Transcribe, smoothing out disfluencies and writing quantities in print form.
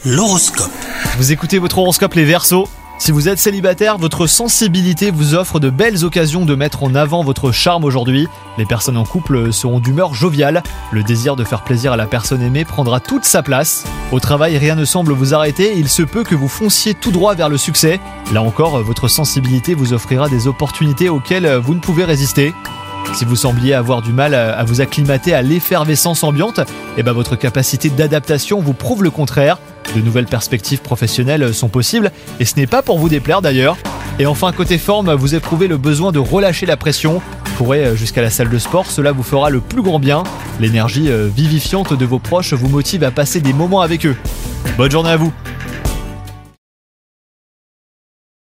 L'horoscope. Vous écoutez votre horoscope les Verseaux. Si vous êtes célibataire, votre sensibilité vous offre de belles occasions de mettre en avant votre charme aujourd'hui. Les personnes en couple seront d'humeur joviale. Le désir de faire plaisir à la personne aimée prendra toute sa place. Au travail, rien ne semble vous arrêter et il se peut que vous fonciez tout droit vers le succès. Là encore, votre sensibilité vous offrira des opportunités auxquelles vous ne pouvez résister. Si vous sembliez avoir du mal à vous acclimater à l'effervescence ambiante, votre capacité d'adaptation vous prouve le contraire. De nouvelles perspectives professionnelles sont possibles et ce n'est pas pour vous déplaire d'ailleurs. Et enfin, côté forme, vous éprouvez le besoin de relâcher la pression. Courez jusqu'à la salle de sport, cela vous fera le plus grand bien. L'énergie vivifiante de vos proches vous motive à passer des moments avec eux. Bonne journée à vous!